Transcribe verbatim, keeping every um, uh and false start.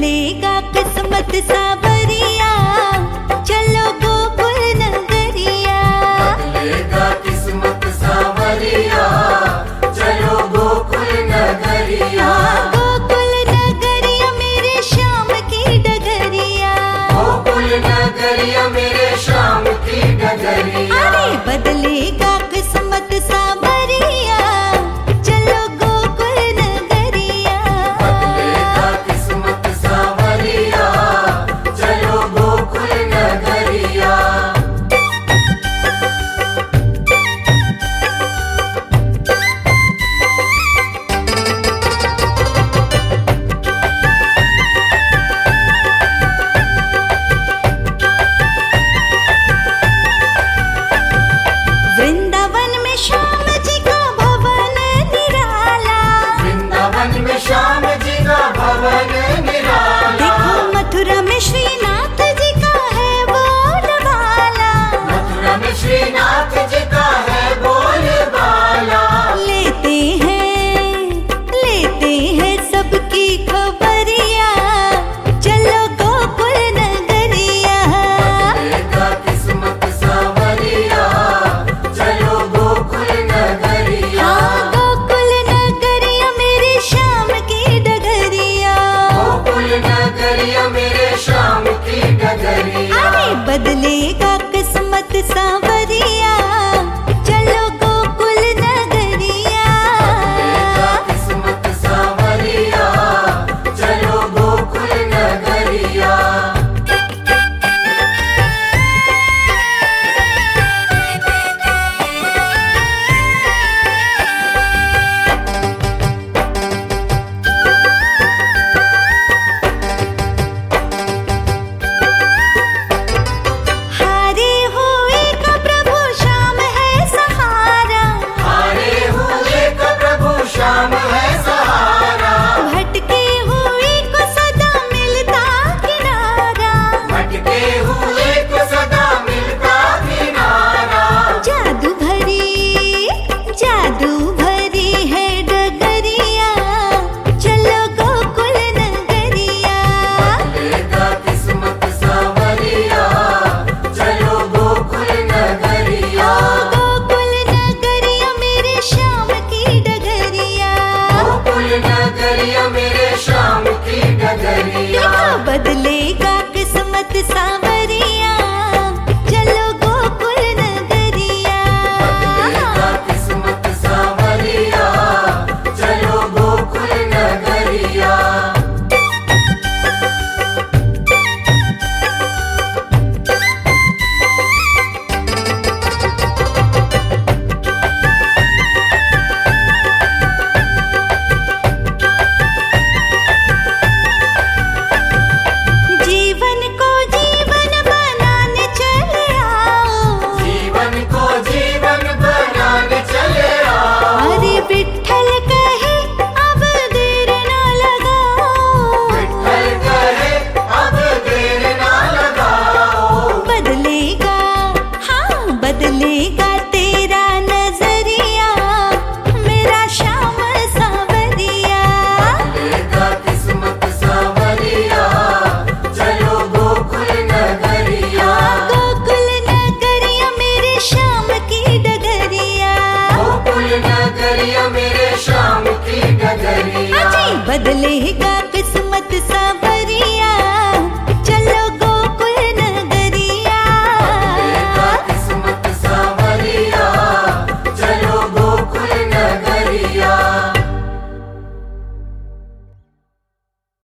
बदलेगा किस्मत सावरिया, चलो गोकुल नगरिया। बदलेगा किस्मत सावरिया, चलो गोकुल नगरिया। गोकुल नगरिया मेरे श्याम की डगरिया, गोकुल नगरिया मेरे श्याम की डगरिया। अरे बदलेगा किस्मत सावरिया, चलो गोकुल नगरिया। बदलेगा किस्मत सावरिया, चलो गोकुल नगरिया। वृंदावन में श्याम जी का भवन निराला, वृंदावन में श्याम जी का भवन निराला। देखो मथुरा में श्रीनाथ जी का है बोलबाला। मथुरा में श्रीनाथ जी का है बोलबाला। लेते हैं लेते हैं सबकी खबरिया, चलो गोकुल नगरिया। बदलेगा किस्मत सावरिया, चलो गोकुल नगरिया। हाँ गोकुल नगरिया मेरे श्याम की डगरिया, गोकुल नगरिया मेरे श्याम की डगरिया। अरे बदलेगा किस्मत सावरिया, चलो गोकुल नगरिया। बदलेगा किस्मत सावरिया, चलो गोकुल नगरिया। हारे हुए का प्रभु श्याम है सहारा, हारे हुए का प्रभु श्याम है सहारा। भटके हुए को सदा मिलता किनारा। भटके हुए को सदा मिलता किनारा। जादू भरी जादू भरी है डगरिया, चलो गोकुल नगरिया। बदलेगा किस्मत सावरिया, चलो गोकुल नगरिया। गोकुल नगरिया मेरे श्याम की डगरिया, गोकुल नगरिया मेरे श्याम की डगरिया। देखो बदलेगा किस्मत सावरिया, चलो गोकुल नगरिया। बदलेगा किस्मत सावरिया, चलो गोकुल नगरिया। जीवन को जीवन बनाने चले आओ, जीवन को जीवन बनाने चले आओ। अरे विठ्ठल कहे अब देर ना लगाओ। विठ्ठल कहे अब देर ना लगाओ। बदलेगा हाँ बदलेगा तेरा नजरिया, मेरा श्याम सावरिया। बदलेगा किस्मत सावरिया, चलो गोकुल नगरिया। गोकुल नगरिया मेरे श्याम की डगरिया, गोकुल नगरिया मेरे श्याम की डगरिया। अजी बदलेगा किस्मत सावरिया।